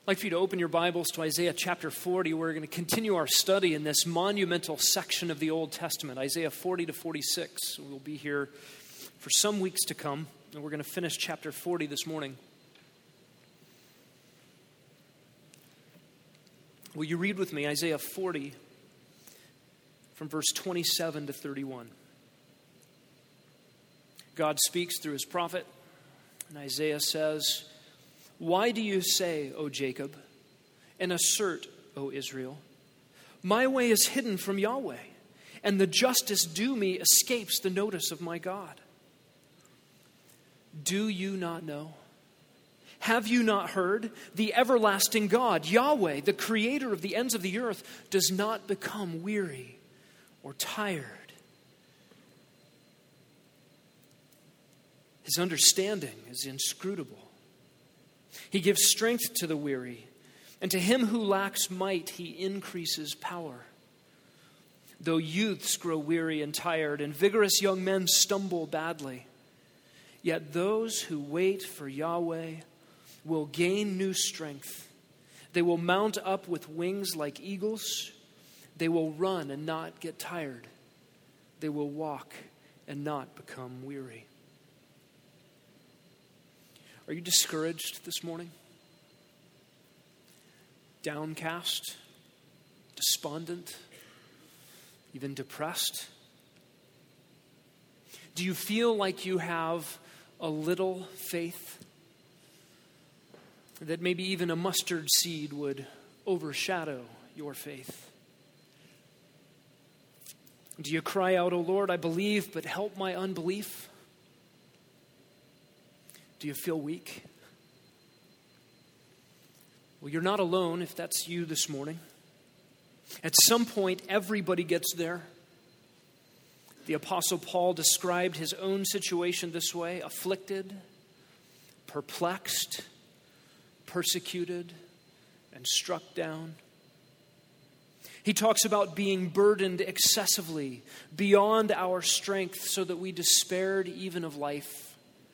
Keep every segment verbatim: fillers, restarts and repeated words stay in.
I'd like for you to open your Bibles to Isaiah chapter forty. We're going to continue our study in this monumental section of the Old Testament, Isaiah forty to forty-six. We'll be here for some weeks to come, and we're going to finish chapter forty this morning. Will you read with me Isaiah forty from verse twenty-seven to thirty-one? God speaks through his prophet, and Isaiah says, "Why do you say, O Jacob, and assert, O Israel, my way is hidden from Yahweh, and the justice due me escapes the notice of my God? Do you not know? Have you not heard? The everlasting God, Yahweh, the creator of the ends of the earth, does not become weary or tired. His understanding is inscrutable. He gives strength to the weary, and to him who lacks might, he increases power. Though youths grow weary and tired, and vigorous young men stumble badly, yet those who wait for Yahweh will gain new strength. They will mount up with wings like eagles. They will run and not get tired. They will walk and not become weary." Are you discouraged this morning? Downcast? Despondent? Even depressed? Do you feel like you have a little faith? That maybe even a mustard seed would overshadow your faith? Do you cry out, "O Lord, I believe, but help my unbelief"? Do you feel weak? Well, you're not alone if that's you this morning. At some point, everybody gets there. The Apostle Paul described his own situation this way: afflicted, perplexed, persecuted, and struck down. He talks about being burdened excessively, beyond our strength, so that we despaired even of life.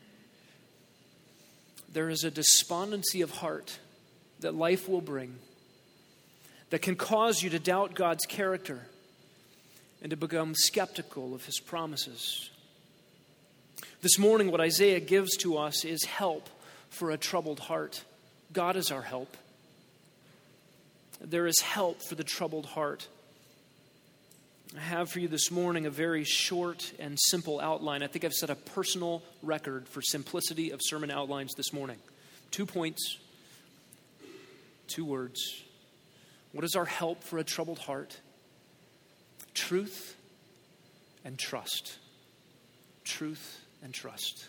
There is a despondency of heart that life will bring that can cause you to doubt God's character and to become skeptical of his promises. This morning, what Isaiah gives to us is help for a troubled heart. God is our help. There is help for the troubled heart. I have for you this morning a very short and simple outline. I think I've set a personal record for simplicity of sermon outlines this morning. Two points, two words. What is our help for a troubled heart? Truth and trust. Truth and trust.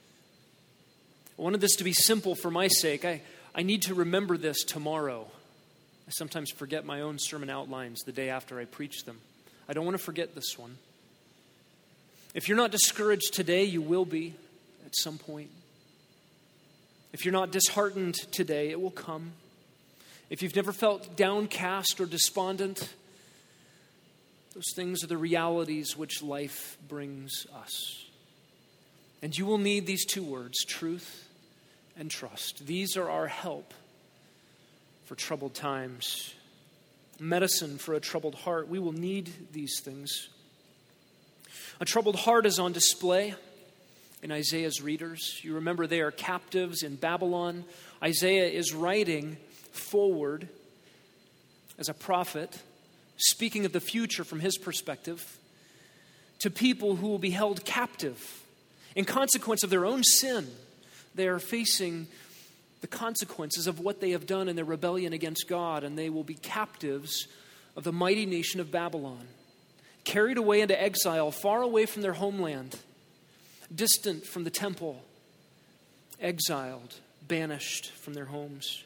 I wanted this to be simple for my sake. I, I need to remember this tomorrow. I sometimes forget my own sermon outlines the day after I preach them. I don't want to forget this one. If you're not discouraged today, you will be at some point. If you're not disheartened today, it will come. If you've never felt downcast or despondent, those things are the realities which life brings us. And you will need these two words, truth and trust. These are our help for troubled times. Medicine for a troubled heart. We will need these things. A troubled heart is on display in Isaiah's readers. You remember they are captives in Babylon. Isaiah is writing forward as a prophet, speaking of the future from his perspective, to people who will be held captive. In consequence of their own sin, they are facing the consequences of what they have done in their rebellion against God, and they will be captives of the mighty nation of Babylon, carried away into exile, far away from their homeland, distant from the temple, exiled, banished from their homes.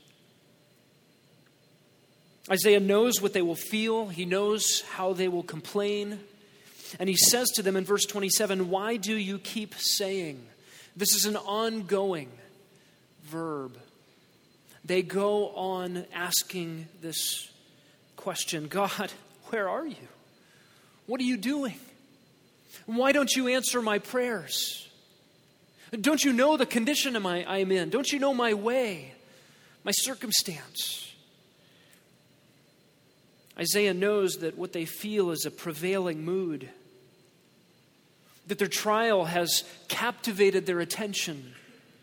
Isaiah knows what they will feel. He knows how they will complain. And he says to them in verse twenty-seven, "Why do you keep saying?" This is an ongoing verb. They go on asking this question: "God, where are you? What are you doing? Why don't you answer my prayers? Don't you know the condition I am in? Don't you know my way? my circumstance. Isaiah knows that what they feel is a prevailing mood, that their trial has captivated their attention,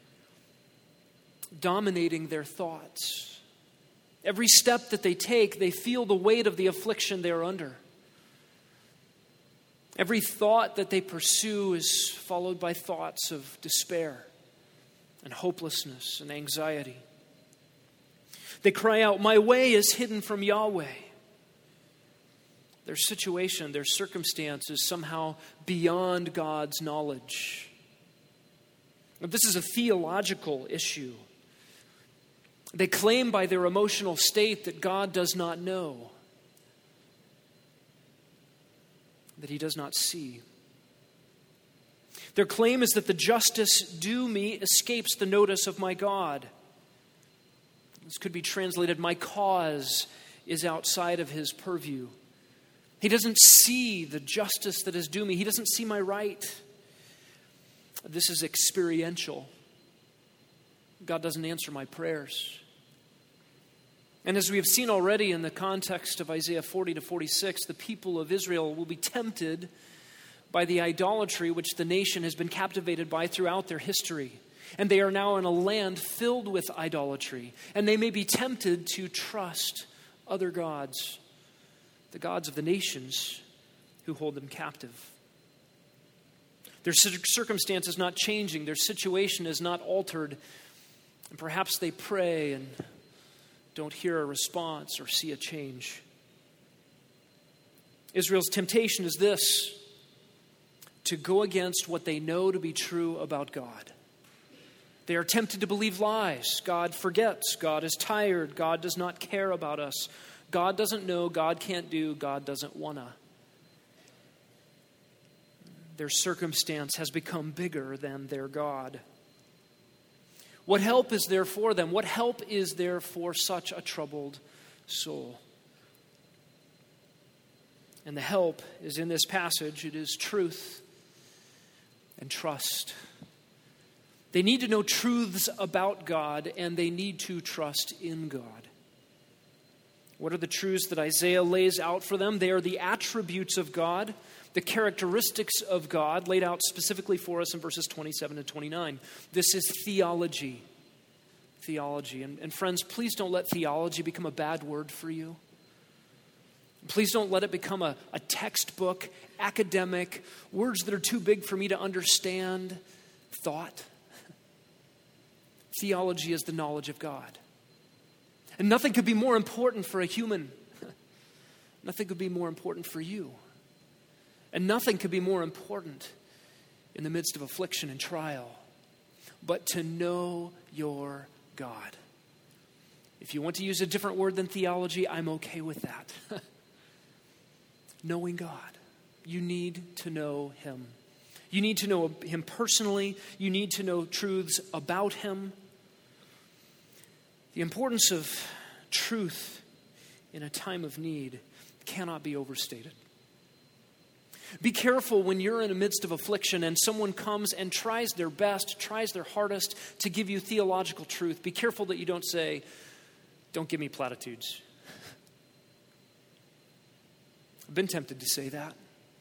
dominating their thoughts. Every step that they take, they feel the weight of the affliction they are under. Every thought that they pursue is followed by thoughts of despair and hopelessness and anxiety. They cry out, "My way is hidden from Yahweh." Their situation, their circumstance is somehow beyond God's knowledge. This is a theological issue. They claim by their emotional state that God does not know, that he does not see. Their claim is that the justice due me escapes the notice of my God. This could be translated, my cause is outside of his purview. He doesn't see the justice that is due me. He doesn't see my right. This is experiential. God doesn't answer my prayers. And as we have seen already in the context of Isaiah forty to forty-six, the people of Israel will be tempted by the idolatry which the nation has been captivated by throughout their history. And they are now in a land filled with idolatry. And they may be tempted to trust other gods, the gods of the nations who hold them captive. Their circumstance is not changing. Their situation is not altered. And perhaps they pray and don't hear a response or see a change. Israel's temptation is this: to go against what they know to be true about God. They are tempted to believe lies. God forgets. God is tired. God does not care about us. God doesn't know. God can't do. God doesn't wanna. Their circumstance has become bigger than their God. What help is there for them? What help is there for such a troubled soul? And the help is in this passage. It is truth and trust. They need to know truths about God, and they need to trust in God. What are the truths that Isaiah lays out for them? They are the attributes of God, the characteristics of God laid out specifically for us in verses twenty-seven to twenty-nine. This is theology. Theology. And, and friends, please don't let theology become a bad word for you. Please don't let it become a, a textbook, academic, words that are too big for me to understand thought. Theology is the knowledge of God. And nothing could be more important for a human. Nothing could be more important for you. And nothing could be more important in the midst of affliction and trial, but to know your God. If you want to use a different word than theology, I'm okay with that. Knowing God. You need to know him. You need to know him personally. You need to know truths about him. The importance of truth in a time of need cannot be overstated. Be careful when you're in the midst of affliction and someone comes and tries their best, tries their hardest to give you theological truth. Be careful that you don't say, "Don't give me platitudes." I've been tempted to say that.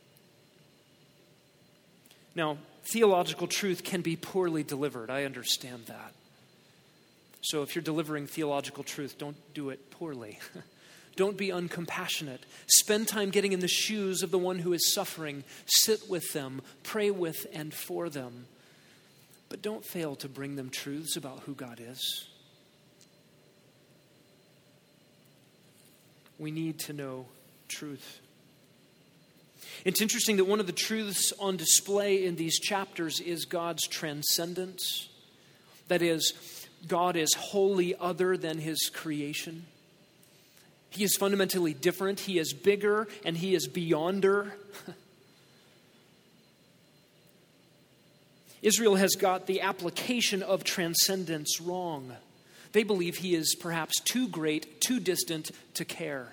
Now, theological truth can be poorly delivered. I understand that. So if you're delivering theological truth, don't do it poorly. Don't be uncompassionate. Spend time getting in the shoes of the one who is suffering. Sit with them, pray with and for them. But don't fail to bring them truths about who God is. We need to know truth. It's interesting that one of the truths on display in these chapters is God's transcendence. That is, God is wholly other than his creation. He is fundamentally different. He is bigger and he is beyonder. Israel has got the application of transcendence wrong. They believe he is perhaps too great, too distant to care.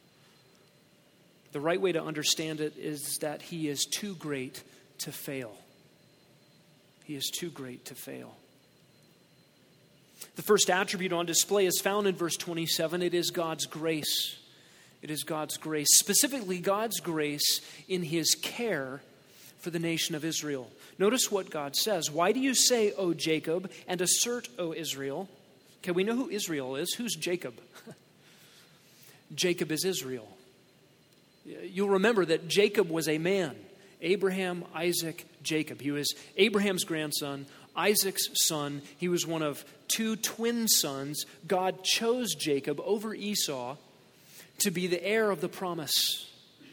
The right way to understand it is that he is too great to fail. He is too great to fail. The first attribute on display is found in verse twenty-seven. It is God's grace. It is God's grace, specifically God's grace in his care for the nation of Israel. Notice what God says. Why do you say, O Jacob, and assert, O Israel? Okay, we know who Israel is. Who's Jacob? Jacob is Israel. You'll remember that Jacob was a man. Abraham, Isaac, Jacob. He was Abraham's grandson, Isaac's son. He was one of two twin sons. God chose Jacob over Esau to be the heir of the promise.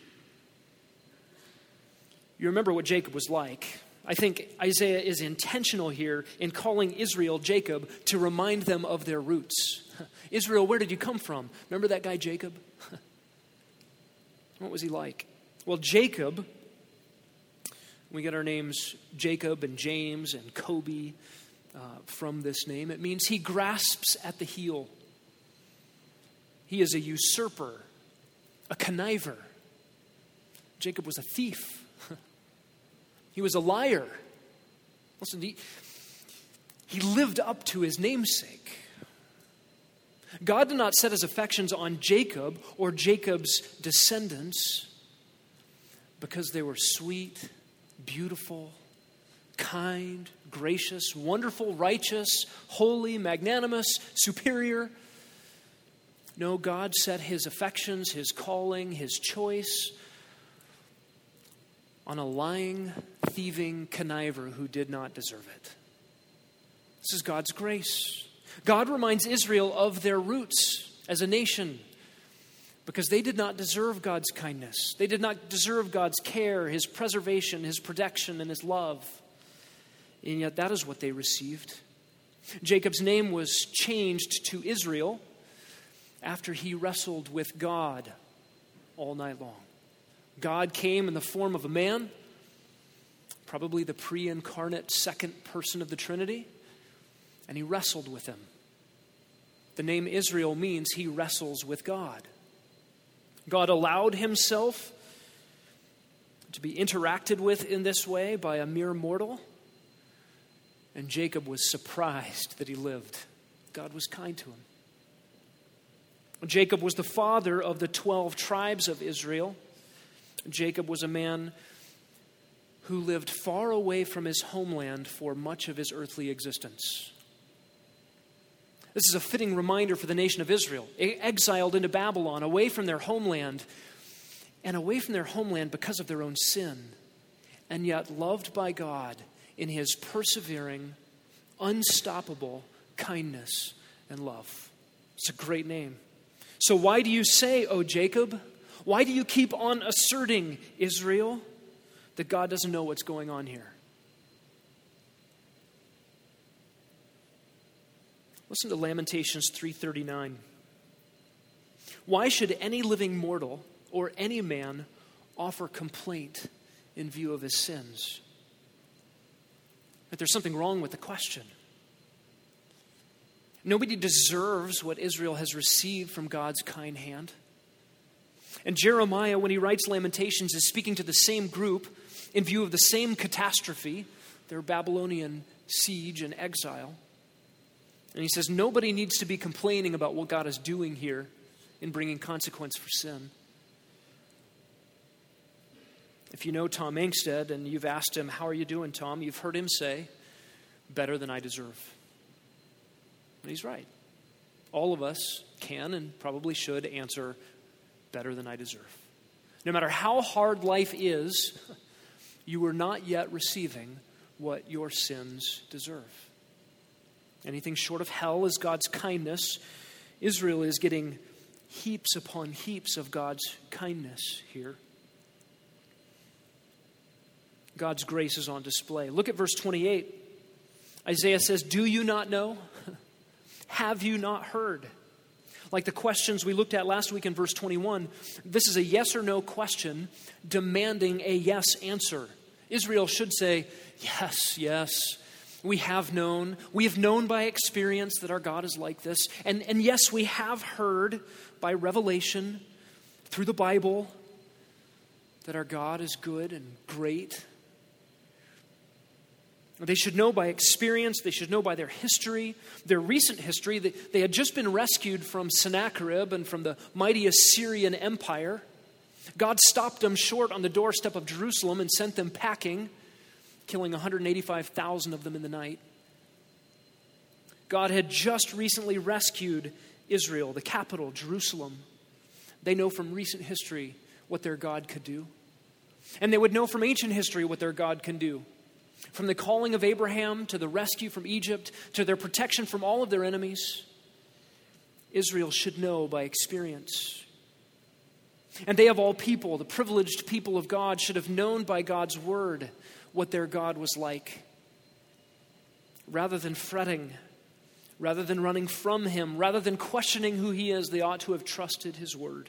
You remember what Jacob was like. I think Isaiah is intentional here in calling Israel Jacob to remind them of their roots. Israel, where did you come from? Remember that guy Jacob? What was he like? Well, Jacob, we get our names Jacob and James and Kobe uh, from this name. It means he grasps at the heel. He is a usurper, a conniver. Jacob was a thief. He was a liar. Listen, he, he lived up to his namesake. God did not set his affections on Jacob or Jacob's descendants because they were sweet, beautiful, kind, gracious, wonderful, righteous, holy, magnanimous, superior. No, God set his affections, his calling, his choice on a lying, thieving conniver who did not deserve it. This is God's grace. God reminds Israel of their roots as a nation because they did not deserve God's kindness. They did not deserve God's care, his preservation, his protection, and his love. And yet that is what they received. Jacob's name was changed to Israel after he wrestled with God all night long. God came in the form of a man, probably the pre-incarnate second person of the Trinity, and he wrestled with him. The name Israel means he wrestles with God. God allowed himself to be interacted with in this way by a mere mortal, and Jacob was surprised that he lived. God was kind to him. Jacob was the father of the twelve tribes of Israel. Jacob was a man who lived far away from his homeland for much of his earthly existence. This is a fitting reminder for the nation of Israel, exiled into Babylon, away from their homeland, and away from their homeland because of their own sin, and yet loved by God in his persevering, unstoppable kindness and love. It's a great name. So why do you say, O Jacob? Why do you keep on asserting, Israel, that God doesn't know what's going on here? Listen to Lamentations three thirty-nine. Why should any living mortal or any man offer complaint in view of his sins? That there's something wrong with the question. Nobody deserves what Israel has received from God's kind hand. And Jeremiah, when he writes Lamentations, is speaking to the same group in view of the same catastrophe, their Babylonian siege and exile. And he says, nobody needs to be complaining about what God is doing here in bringing consequence for sin. If you know Tom Angstead and you've asked him, how are you doing, Tom? You've heard him say, better than I deserve. And he's right. All of us can and probably should answer, better than I deserve. No matter how hard life is, you are not yet receiving what your sins deserve. Anything short of hell is God's kindness. Israel is getting heaps upon heaps of God's kindness here. God's grace is on display. Look at verse twenty-eight. Isaiah says, do you not know? Have you not heard? Like the questions we looked at last week in verse twenty-one, this is a yes or no question demanding a yes answer. Israel should say, yes, yes, we have known. We have known by experience that our God is like this. And, and yes, we have heard by revelation through the Bible that our God is good and great. They should know by experience, they should know by their history, their recent history, that they had just been rescued from Sennacherib and from the mighty Assyrian Empire. God stopped them short on the doorstep of Jerusalem and sent them packing, killing one hundred eighty-five thousand of them in the night. God had just recently rescued Israel, the capital, Jerusalem. They know from recent history what their God could do. And they would know from ancient history what their God can do. From the calling of Abraham to the rescue from Egypt to their protection from all of their enemies, Israel should know by experience. And they of all people, the privileged people of God, should have known by God's word what their God was like. Rather than fretting, rather than running from him, rather than questioning who he is, they ought to have trusted his word.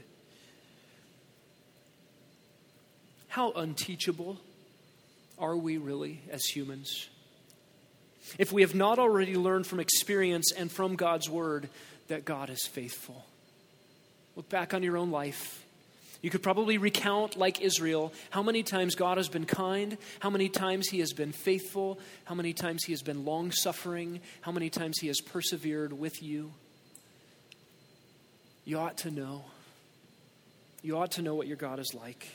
How unteachable are we really as humans? If we have not already learned from experience and from God's word that God is faithful. Look back on your own life. You could probably recount, like Israel, how many times God has been kind, how many times he has been faithful, how many times he has been long-suffering, how many times he has persevered with you. You ought to know. You ought to know what your God is like.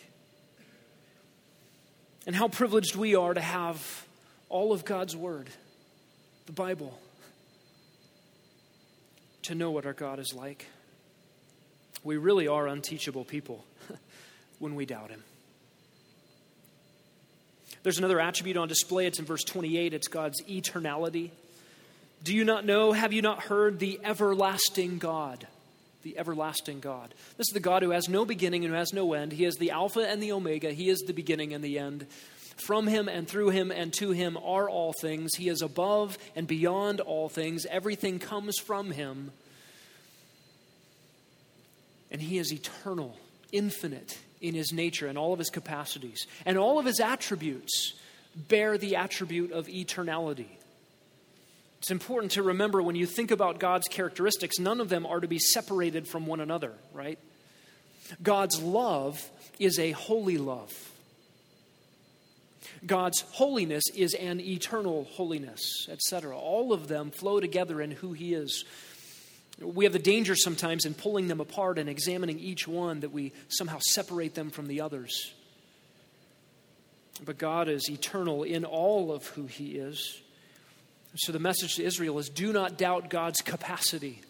And how privileged we are to have all of God's word, the Bible, to know what our God is like. We really are unteachable people when we doubt him. There's another attribute on display. It's in verse twenty-eight. It's God's eternality. Do you not know, have you not heard, the everlasting God? The everlasting God. This is the God who has no beginning and who has no end. He is the Alpha and the Omega. He is the beginning and the end. From him and through him and to him are all things. He is above and beyond all things. Everything comes from him. And he is eternal, infinite in his nature and all of his capacities. And all of his attributes bear the attribute of eternality. It's important to remember when you think about God's characteristics, none of them are to be separated from one another, right? God's love is a holy love. God's holiness is an eternal holiness, et cetera. All of them flow together in who he is. We have the danger sometimes in pulling them apart and examining each one that we somehow separate them from the others. But God is eternal in all of who he is. So the message to Israel is, do not doubt God's capacity.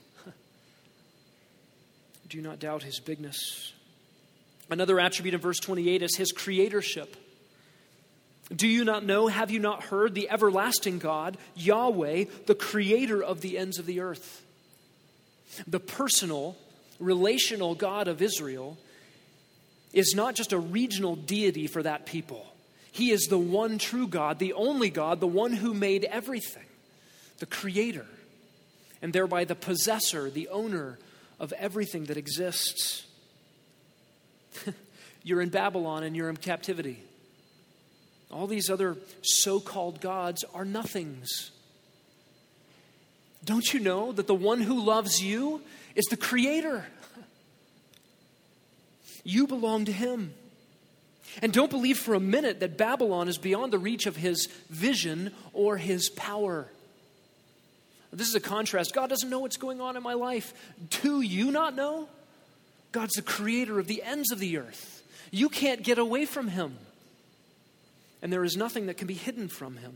Do not doubt his bigness. Another attribute in verse twenty-eight is his creatorship. Do you not know, have you not heard, the everlasting God, Yahweh, the creator of the ends of the earth? The personal, relational God of Israel is not just a regional deity for that people. He is the one true God, the only God, the one who made everything, the creator, and thereby the possessor, the owner of everything that exists. You're in Babylon and you're in captivity. All these other so-called gods are nothings. Don't you know that the one who loves you is the creator? You belong to him. And don't believe for a minute that Babylon is beyond the reach of his vision or his power. This is a contrast. God doesn't know what's going on in my life. Do you not know? God's the creator of the ends of the earth. You can't get away from him. And there is nothing that can be hidden from him.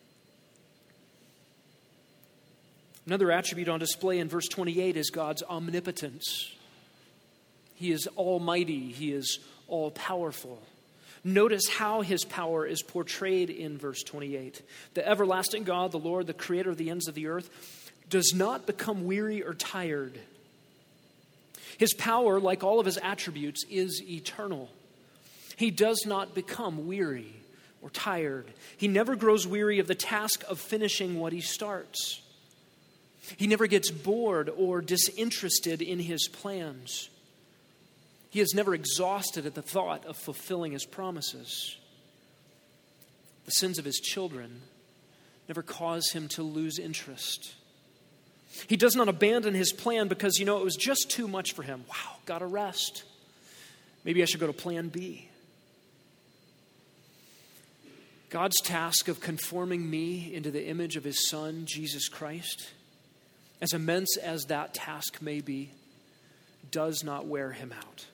Another attribute on display in verse twenty-eight is God's omnipotence. He is almighty. He is all-powerful. Notice how his power is portrayed in verse twenty-eight. The everlasting God, the Lord, the creator of the ends of the earth, does not become weary or tired. His power, like all of his attributes, is eternal. He does not become weary or tired. He never grows weary of the task of finishing what he starts. He never gets bored or disinterested in his plans. He is never exhausted at the thought of fulfilling his promises. The sins of his children never cause him to lose interest. He does not abandon his plan because, you know, it was just too much for him. Wow, gotta rest. Maybe I should go to plan B. God's task of conforming me into the image of his Son, Jesus Christ, as immense as that task may be, does not wear him out.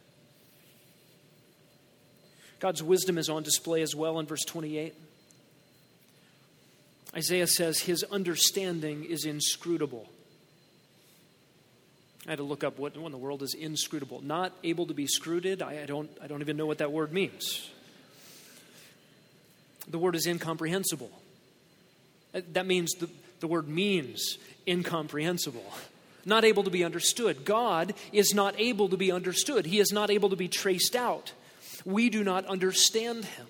God's wisdom is on display as well in verse twenty-eight. Isaiah says his understanding is inscrutable. I had to look up what in the world is inscrutable. Not able to be scruted. I, I don't I don't even know what that word means. The word is incomprehensible. That means the, the word means incomprehensible. Not able to be understood. God is not able to be understood. He is not able to be traced out. We do not understand him.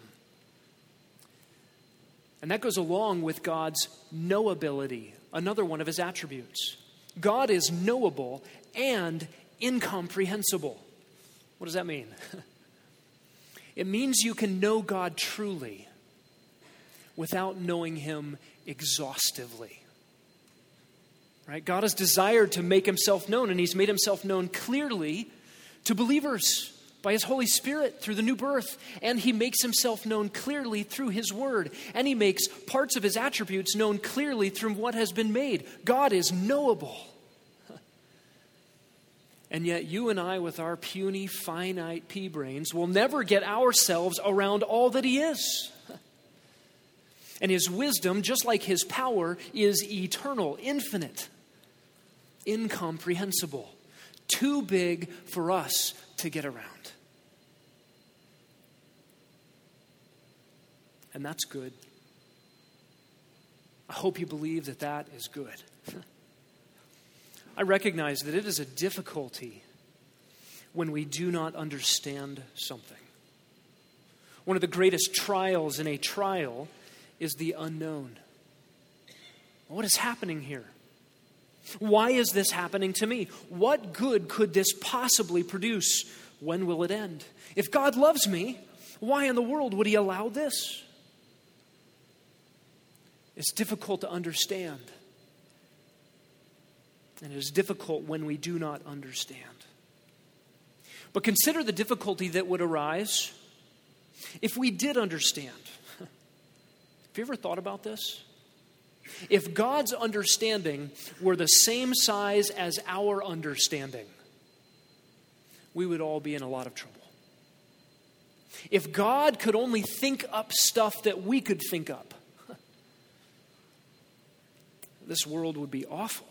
And that goes along with God's knowability, another one of his attributes. God is knowable and incomprehensible. What does that mean? It means you can know God truly without knowing him exhaustively. Right? God has desired to make himself known, and he's made himself known clearly to believers by his Holy Spirit through the new birth. And he makes himself known clearly through his word. And he makes parts of his attributes known clearly through what has been made. God is knowable. And yet you and I, with our puny, finite pea brains, will never get ourselves around all that he is. And his wisdom, just like his power, is eternal, infinite, incomprehensible, too big for us to get around. And that's good. I hope you believe that that is good. I recognize that it is a difficulty when we do not understand something. One of the greatest trials in a trial is the unknown. What is happening here? Why is this happening to me? What good could this possibly produce? When will it end? If God loves me, why in the world would he allow this? It's difficult to understand. And it is difficult when we do not understand. But consider the difficulty that would arise if we did understand. Have you ever thought about this? If God's understanding were the same size as our understanding, we would all be in a lot of trouble. If God could only think up stuff that we could think up, this world would be awful.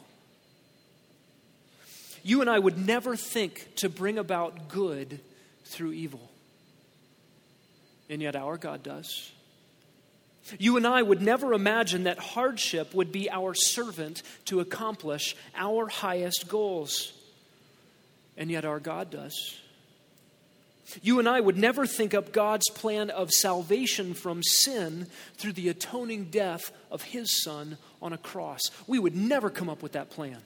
You and I would never think to bring about good through evil. And yet our God does. You and I would never imagine that hardship would be our servant to accomplish our highest goals. And yet our God does. You and I would never think up God's plan of salvation from sin through the atoning death of his Son on a cross. We would never come up with that plan.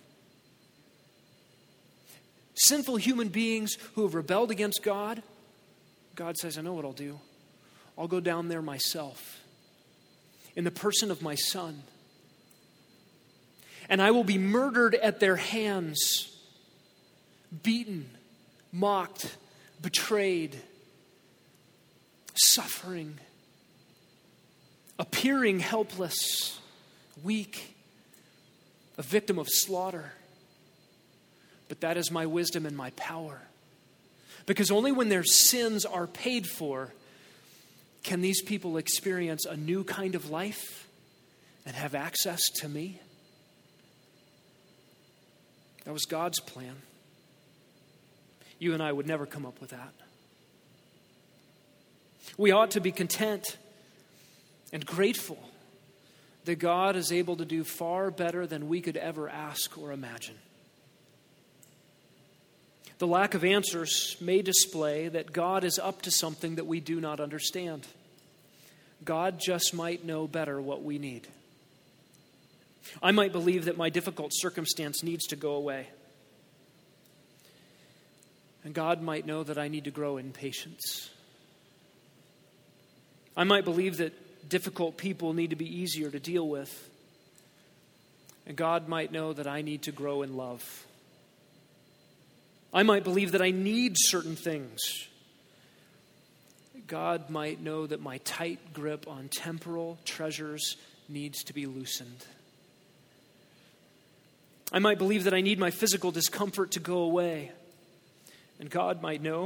Sinful human beings who have rebelled against God, God says, I know what I'll do. I'll go down there myself in the person of my Son. And I will be murdered at their hands, beaten, mocked, betrayed, suffering, appearing helpless, weak, a victim of slaughter. But that is my wisdom and my power. Because only when their sins are paid for can these people experience a new kind of life and have access to me. That was God's plan. You and I would never come up with that. We ought to be content and grateful that God is able to do far better than we could ever ask or imagine. The lack of answers may display that God is up to something that we do not understand. God just might know better what we need. I might believe that my difficult circumstance needs to go away. And God might know that I need to grow in patience. I might believe that difficult people need to be easier to deal with. And God might know that I need to grow in love. I might believe that I need certain things. God might know that my tight grip on temporal treasures needs to be loosened. I might believe that I need my physical discomfort to go away. And God might know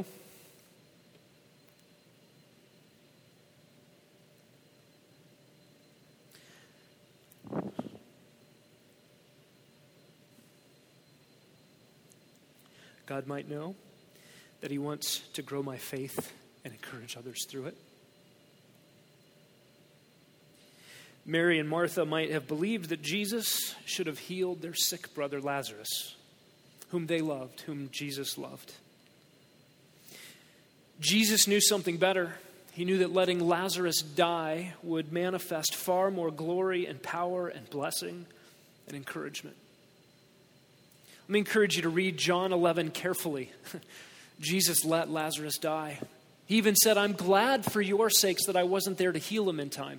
God might know that he wants to grow my faith and encourage others through it. Mary and Martha might have believed that Jesus should have healed their sick brother Lazarus, whom they loved, whom Jesus loved. Jesus knew something better. He knew that letting Lazarus die would manifest far more glory and power and blessing and encouragement. Let me encourage you to read John eleven carefully. Jesus let Lazarus die. He even said, I'm glad for your sakes that I wasn't there to heal him in time.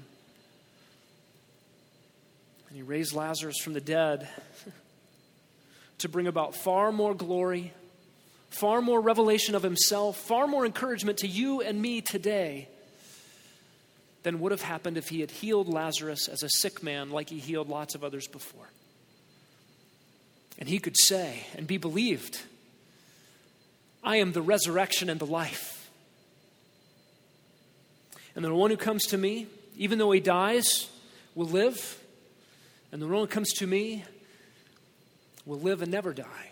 And he raised Lazarus from the dead to bring about far more glory, far more revelation of himself, far more encouragement to you and me today than would have happened if he had healed Lazarus as a sick man like he healed lots of others before. And he could say and be believed, I am the resurrection and the life. And the one who comes to me, even though he dies, will live. And the one who comes to me will live and never die.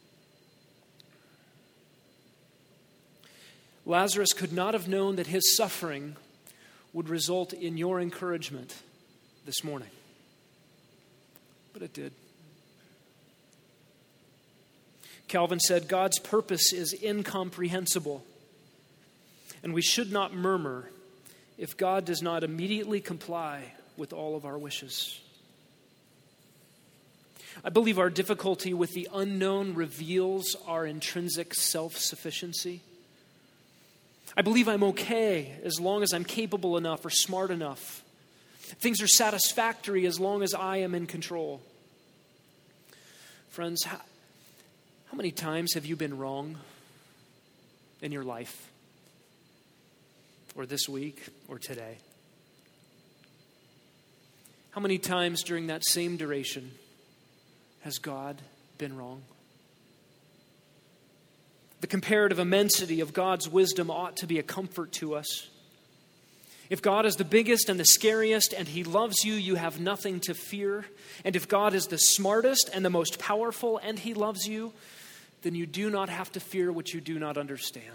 Lazarus could not have known that his suffering would result in your encouragement this morning. But it did. Calvin said, God's purpose is incomprehensible, and we should not murmur if God does not immediately comply with all of our wishes. I believe our difficulty with the unknown reveals our intrinsic self-sufficiency. I believe I'm okay as long as I'm capable enough or smart enough. Things are satisfactory as long as I am in control. Friends, how, how many times have you been wrong in your life? Or this week, or today? How many times during that same duration has God been wrong? The comparative immensity of God's wisdom ought to be a comfort to us. If God is the biggest and the scariest and he loves you, you have nothing to fear. And if God is the smartest and the most powerful and he loves you, then you do not have to fear what you do not understand.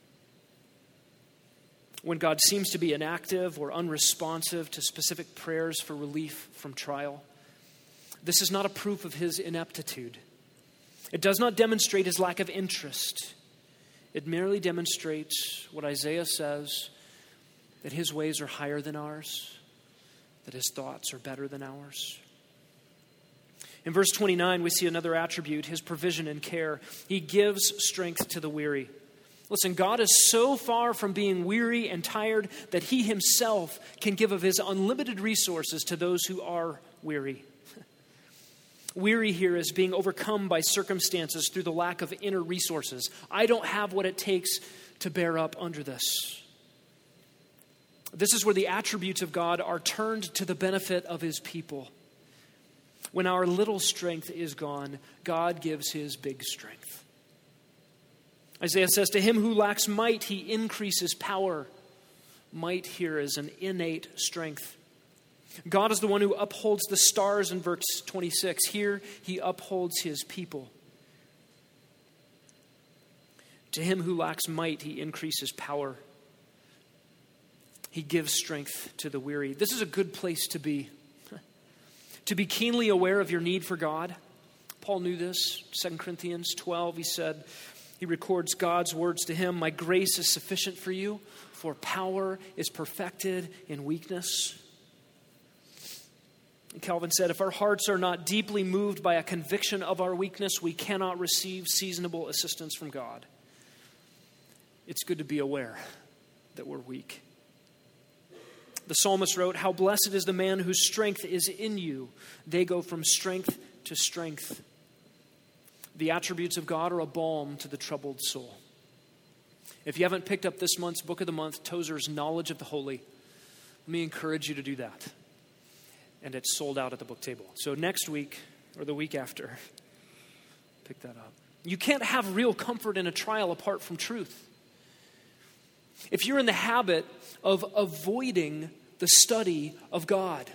When God seems to be inactive or unresponsive to specific prayers for relief from trial, this is not a proof of his ineptitude. It does not demonstrate his lack of interest. It merely demonstrates what Isaiah says, that his ways are higher than ours, that his thoughts are better than ours. In verse twenty-nine, we see another attribute, his provision and care. He gives strength to the weary. Listen, God is so far from being weary and tired that he himself can give of his unlimited resources to those who are weary. Weary here is being overcome by circumstances through the lack of inner resources. I don't have what it takes to bear up under this. This is where the attributes of God are turned to the benefit of his people. When our little strength is gone, God gives his big strength. Isaiah says, to him who lacks might, he increases power. Might here is an innate strength. God is the one who upholds the stars in verse twenty-six. Here, he upholds his people. To him who lacks might, he increases power. He gives strength to the weary. This is a good place to be. To be keenly aware of your need for God. Paul knew this. Second Corinthians twelve, he said, he records God's words to him, my grace is sufficient for you, for power is perfected in weakness. And Calvin said, if our hearts are not deeply moved by a conviction of our weakness, we cannot receive seasonable assistance from God. It's good to be aware that we're weak. The psalmist wrote, how blessed is the man whose strength is in you. They go from strength to strength. The attributes of God are a balm to the troubled soul. If you haven't picked up this month's Book of the Month, Tozer's Knowledge of the Holy, let me encourage you to do that. And it's sold out at the book table. So next week or the week after, pick that up. You can't have real comfort in a trial apart from truth. If you're in the habit of avoiding the study of God,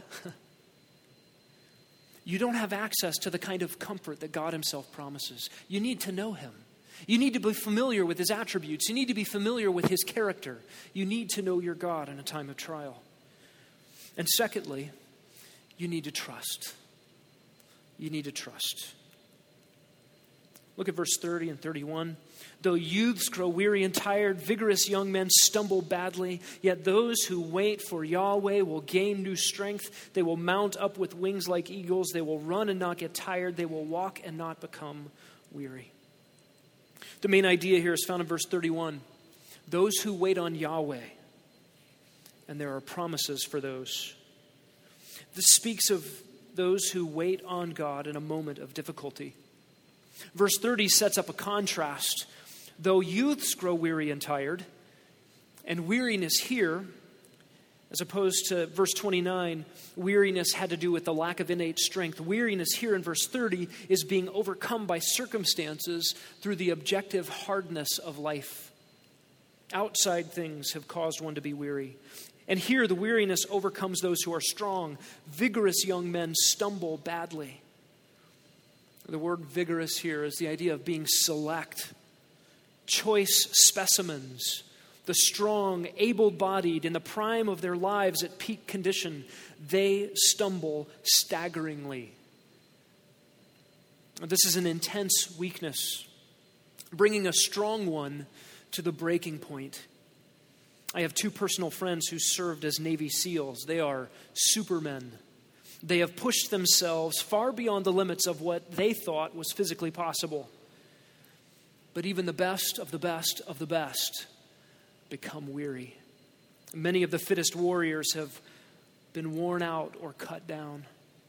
you don't have access to the kind of comfort that God himself promises. You need to know him. You need to be familiar with his attributes. You need to be familiar with his character. You need to know your God in a time of trial. And secondly, you need to trust. You need to trust. Look at verse thirty and thirty-one. Though youths grow weary and tired, vigorous young men stumble badly, yet those who wait for Yahweh will gain new strength. They will mount up with wings like eagles. They will run and not get tired. They will walk and not become weary. The main idea here is found in verse thirty-one. Those who wait on Yahweh. And there are promises for those. This speaks of those who wait on God in a moment of difficulty. Verse thirty sets up a contrast. Though youths grow weary and tired, and weariness here, as opposed to verse twenty-nine, weariness had to do with the lack of innate strength. Weariness here in verse thirty is being overcome by circumstances through the objective hardness of life. Outside things have caused one to be weary. And here the weariness overcomes those who are strong. Vigorous young men stumble badly. The word vigorous here is the idea of being select. Choice specimens. The strong, able-bodied, in the prime of their lives at peak condition, they stumble staggeringly. This is an intense weakness, bringing a strong one to the breaking point. I have two personal friends who served as Navy SEALs. They are supermen. They have pushed themselves far beyond the limits of what they thought was physically possible. But even the best of the best of the best become weary. Many of the fittest warriors have been worn out or cut down.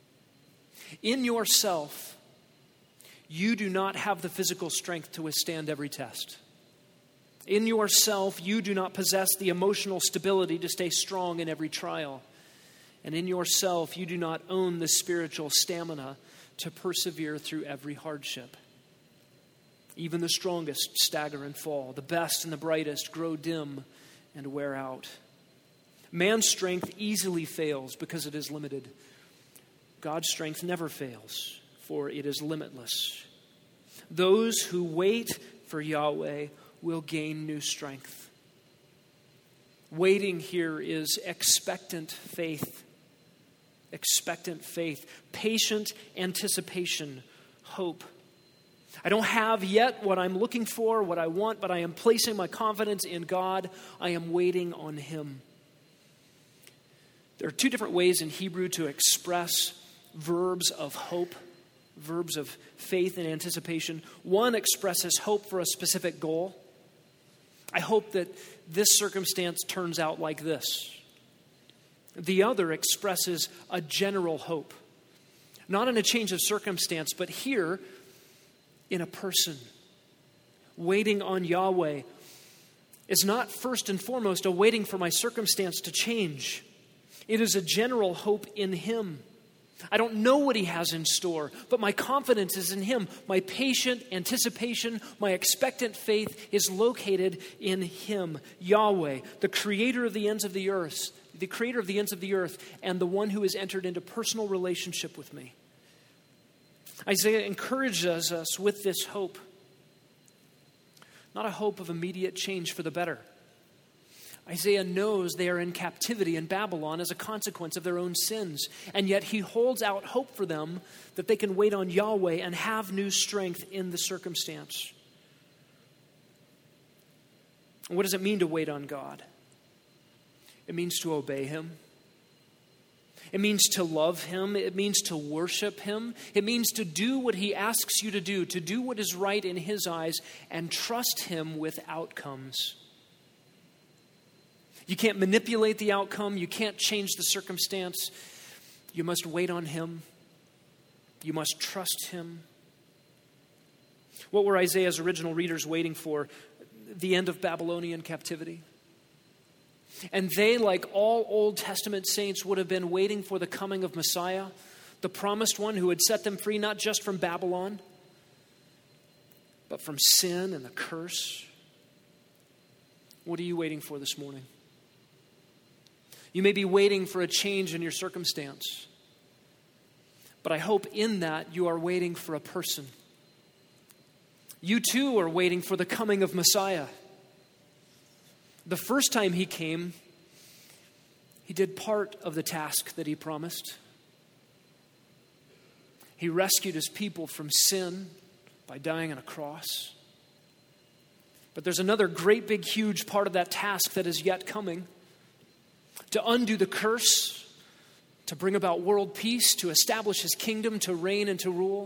In yourself, you do not have the physical strength to withstand every test. In yourself, you do not possess the emotional stability to stay strong in every trial. And in yourself, you do not own the spiritual stamina to persevere through every hardship. Even the strongest stagger and fall. The best and the brightest grow dim and wear out. Man's strength easily fails because it is limited. God's strength never fails, for it is limitless. Those who wait for Yahweh will gain new strength. Waiting here is expectant faith. Expectant faith. Patient anticipation. Hope. I don't have yet what I'm looking for, what I want, but I am placing my confidence in God. I am waiting on him. There are two different ways in Hebrew to express verbs of hope, verbs of faith and anticipation. One expresses hope for a specific goal. I hope that this circumstance turns out like this. The other expresses a general hope, not in a change of circumstance, but here in a person. Waiting on Yahweh is not first and foremost a waiting for my circumstance to change. It is a general hope in him. I don't know what he has in store, but my confidence is in him. My patient anticipation, my expectant faith is located in him. Yahweh, the creator of the ends of the earth, the creator of the ends of the earth, and the one who has entered into personal relationship with me. Isaiah encourages us with this hope. Not a hope of immediate change for the better. Isaiah knows they are in captivity in Babylon as a consequence of their own sins. And yet he holds out hope for them that they can wait on Yahweh and have new strength in the circumstance. What does it mean to wait on God? It means to obey him. It means to love him. It means to worship him. It means to do what he asks you to do, to do what is right in his eyes, and trust him with outcomes. You can't manipulate the outcome. You can't change the circumstance. You must wait on him. You must trust him. What were Isaiah's original readers waiting for? the end of Babylonian captivity. And they, like all Old Testament saints, would have been waiting for the coming of Messiah, the promised one who would set them free not just from Babylon, but from sin and the curse. What are you waiting for this morning? You may be waiting for a change in your circumstance, but I hope in that you are waiting for a person. You too are waiting for the coming of Messiah. The first time he came, he did part of the task that he promised. He rescued his people from sin by dying on a cross. But there's another great, big, huge part of that task that is yet coming. To undo the curse, to bring about world peace, to establish his kingdom, to reign and to rule.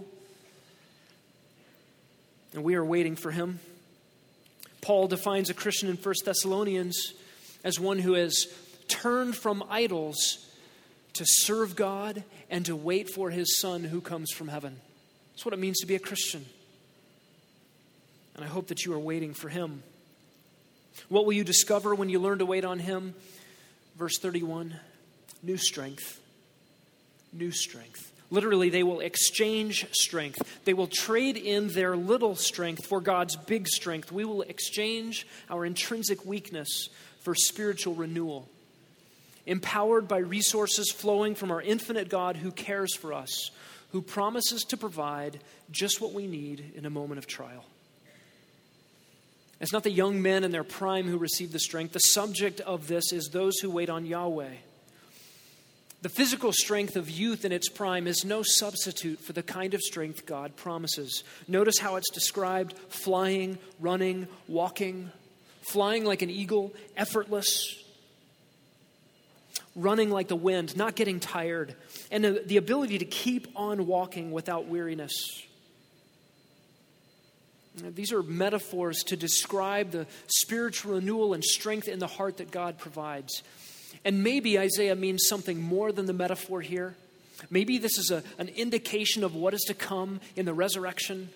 And we are waiting for him. Paul defines a Christian in First Thessalonians as one who has turned from idols to serve God and to wait for his Son who comes from heaven. That's what it means to be a Christian. And I hope that you are waiting for him. What will you discover when you learn to wait on him? Verse thirty-one, new strength. New strength. Literally, they will exchange strength. They will trade in their little strength for God's big strength. We will exchange our intrinsic weakness for spiritual renewal. Empowered by resources flowing from our infinite God who cares for us, who promises to provide just what we need in a moment of trial. It's not the young men in their prime who receive the strength. The subject of this is those who wait on Yahweh. The physical strength of youth in its prime is no substitute for the kind of strength God promises. Notice how it's described: flying, running, walking, flying like an eagle, effortless, running like the wind, not getting tired, and the ability to keep on walking without weariness. These are metaphors to describe the spiritual renewal and strength in the heart that God provides. And maybe Isaiah means something more than the metaphor here. Maybe this is a, an indication of what is to come in the resurrection.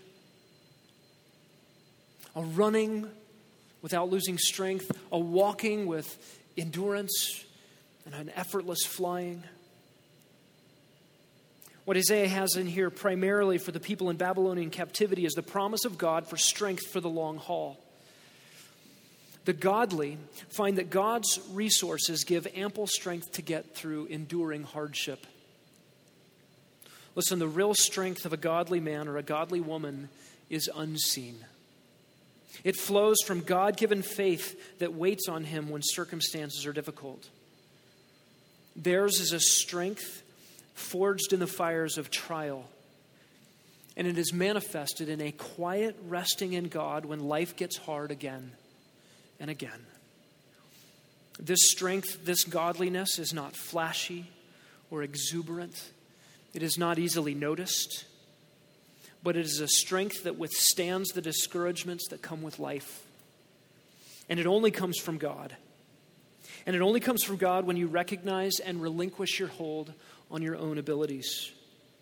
A running without losing strength, a walking with endurance, and an effortless flying. What Isaiah has in here primarily for the people in Babylonian captivity is the promise of God for strength for the long haul. The godly find that God's resources give ample strength to get through enduring hardship. Listen, the real strength of a godly man or a godly woman is unseen. It flows from God-given faith that waits on him when circumstances are difficult. Theirs is a strength forged in the fires of trial, and it is manifested in a quiet resting in God when life gets hard again and again. This strength, this godliness is not flashy or exuberant. It is not easily noticed, but it is a strength that withstands the discouragements that come with life. And it only comes from God. And it only comes from God when you recognize and relinquish your hold on your own abilities.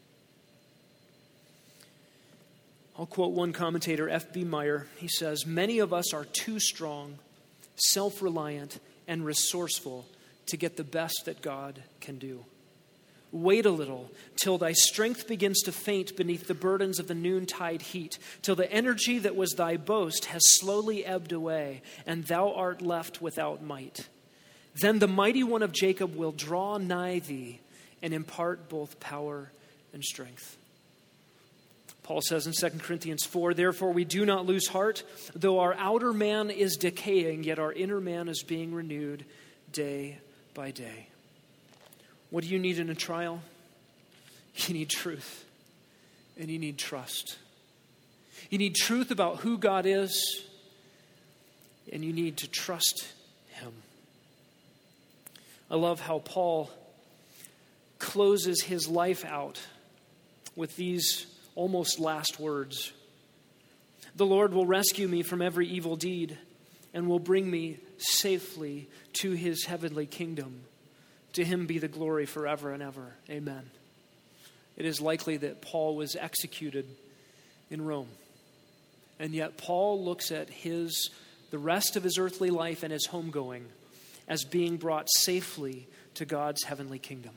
I'll quote one commentator, F B Meyer. He says, "Many of us are too strong, self-reliant, and resourceful to get the best that God can do. Wait a little till thy strength begins to faint beneath the burdens of the noontide heat, till the energy that was thy boast has slowly ebbed away, and thou art left without might. Then the mighty one of Jacob will draw nigh thee and impart both power and strength." Paul says in Second Corinthians four, "Therefore we do not lose heart. Though our outer man is decaying, yet our inner man is being renewed day by day." What do you need in a trial? You need truth, and you need trust. You need truth about who God is, and you need to trust him. I love how Paul closes his life out with these almost last words. "The Lord will rescue me from every evil deed and will bring me safely to his heavenly kingdom. To him be the glory forever and ever. Amen." It is likely that Paul was executed in Rome. And yet Paul looks at his the rest of his earthly life and his homegoing as being brought safely to God's heavenly kingdom.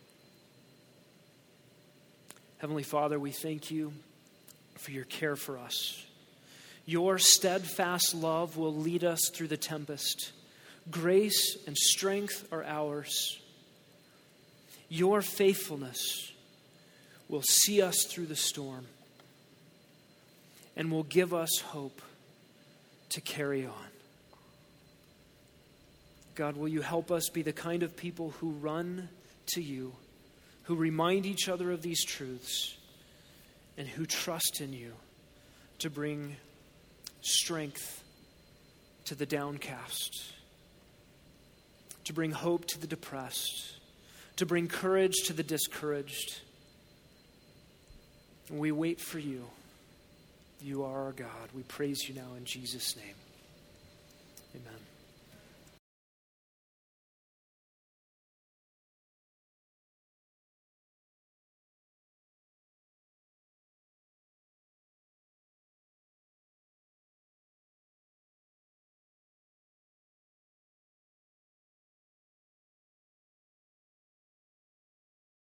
Heavenly Father, we thank you for your care for us. Your steadfast love will lead us through the tempest. Grace and strength are ours. Your faithfulness will see us through the storm and will give us hope to carry on. God, will you help us be the kind of people who run to you, who remind each other of these truths, and who trust in you to bring strength to the downcast, to bring hope to the depressed, to bring courage to the discouraged. And we wait for you. You are our God. We praise you now in Jesus' name. Amen.